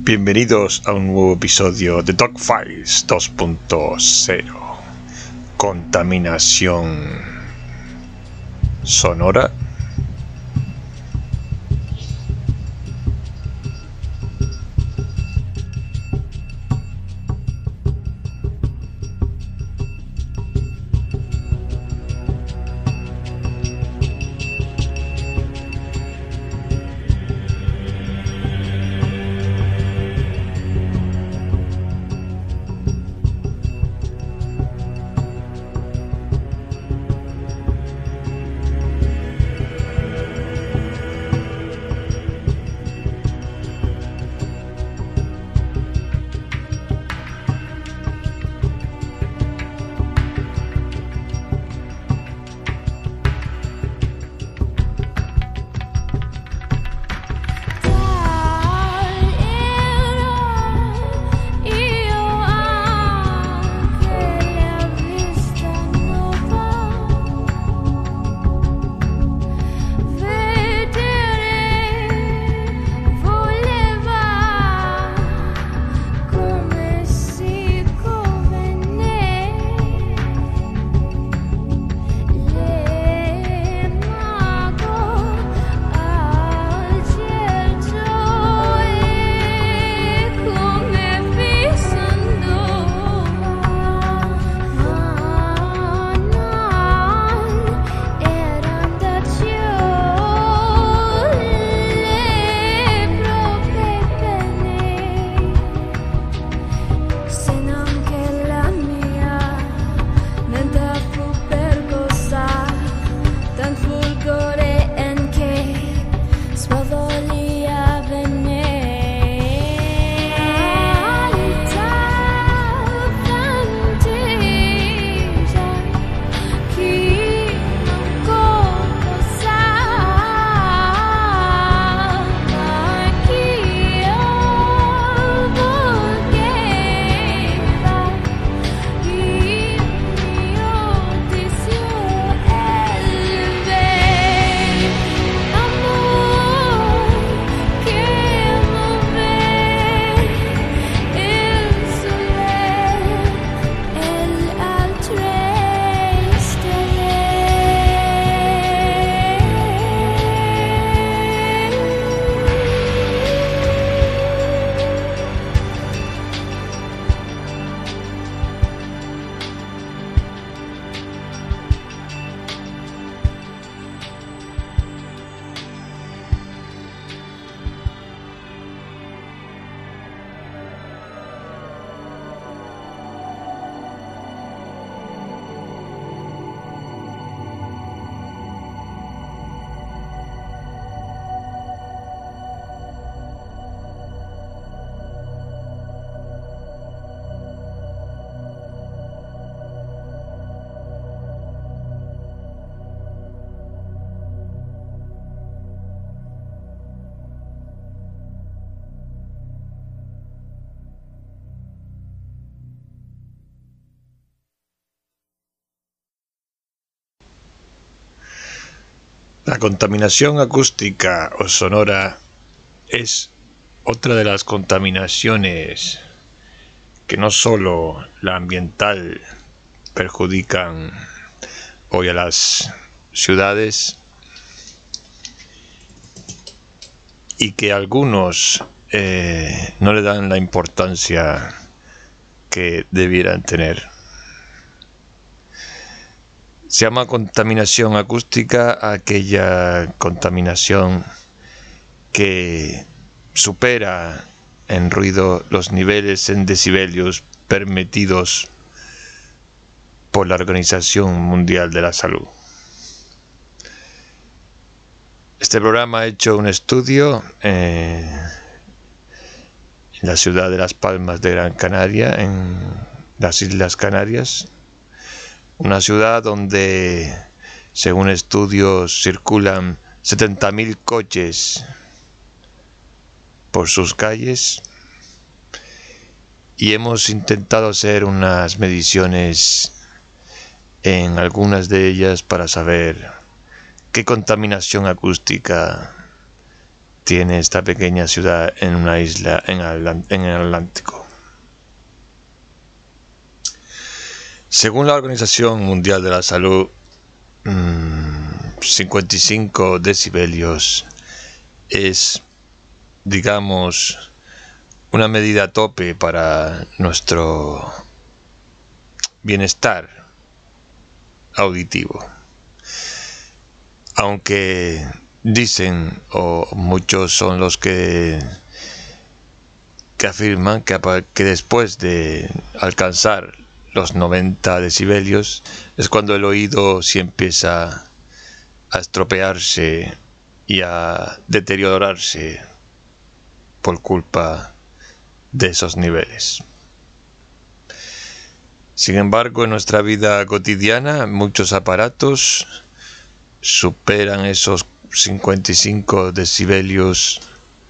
Bienvenidos a un nuevo episodio de Dogfiles 2.0. Contaminación sonora. La contaminación acústica o sonora es otra de las contaminaciones que no solo la ambiental perjudican hoy a las ciudades y que algunos no le dan la importancia que debieran tener. Se llama contaminación acústica a aquella contaminación que supera en ruido los niveles en decibelios permitidos por la Organización Mundial de la Salud. Este programa ha hecho un estudio en la ciudad de Las Palmas de Gran Canaria, en las Islas Canarias. Una ciudad donde, según estudios, circulan 70.000 coches por sus calles, y hemos intentado hacer unas mediciones en algunas de ellas para saber qué contaminación acústica tiene esta pequeña ciudad en una isla en el Atlántico. Según la Organización Mundial de la Salud, 55 decibelios es, digamos, una medida tope para nuestro bienestar auditivo. Aunque dicen, o muchos son los que afirman que después de alcanzar los 90 decibelios es cuando el oído sí empieza a estropearse y a deteriorarse por culpa de esos niveles. Sin embargo, en nuestra vida cotidiana muchos aparatos superan esos 55 decibelios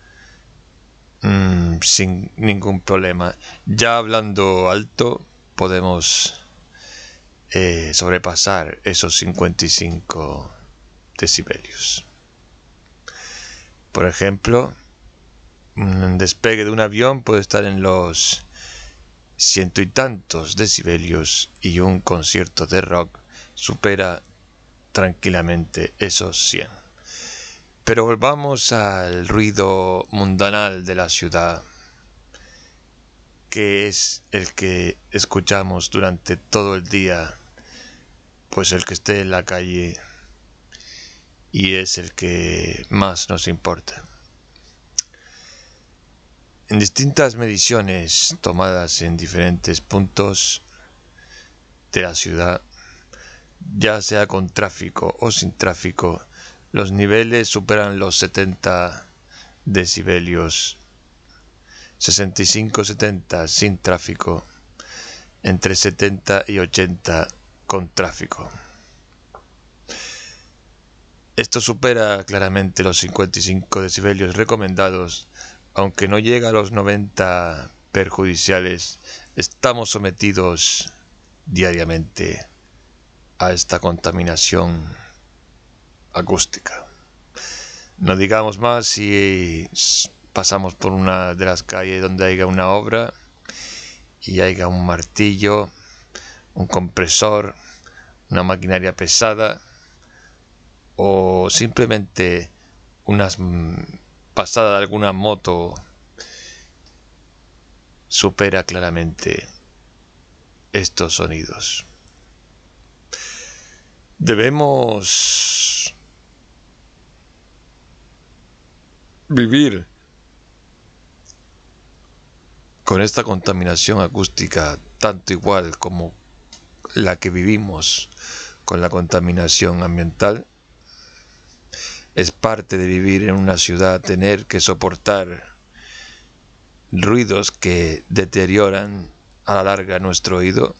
sin ningún problema. Ya hablando alto podemos sobrepasar esos 55 decibelios. Por ejemplo, un despegue de un avión puede estar en los 100 y tantos decibelios y un concierto de rock supera tranquilamente esos 100. Pero volvamos al ruido mundanal de la ciudad, que es el que escuchamos durante todo el día, pues el que esté en la calle, y es el que más nos importa. En distintas mediciones tomadas en diferentes puntos de la ciudad, ya sea con tráfico o sin tráfico, los niveles superan los 70 decibelios, 65-70 sin tráfico, entre 70 y 80 con tráfico. Esto supera claramente los 55 decibelios recomendados, aunque no llega a los 90 perjudiciales. Estamos sometidos diariamente a esta contaminación acústica. No digamos más si pasamos por una de las calles donde haya una obra y haya un martillo, un compresor, una maquinaria pesada o simplemente unas pasada de alguna moto. Supera claramente estos sonidos. Debemos vivir con esta contaminación acústica tanto igual como la que vivimos con la contaminación ambiental. Es parte de vivir en una ciudad tener que soportar ruidos que deterioran a la larga nuestro oído.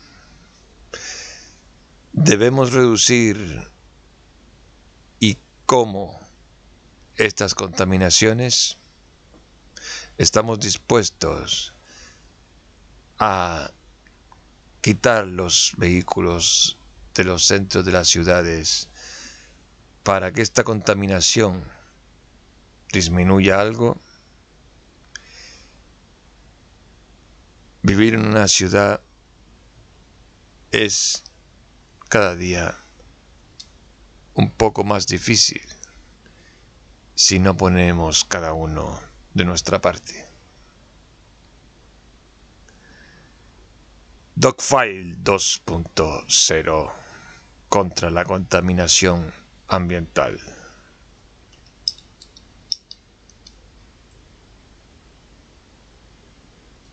Debemos reducir y cómo estas contaminaciones. Estamos dispuestos a quitar los vehículos de los centros de las ciudades para que esta contaminación disminuya algo. Vivir en una ciudad es cada día un poco más difícil si no ponemos cada uno de nuestra parte. Dogfile 2.0 contra la contaminación ambiental.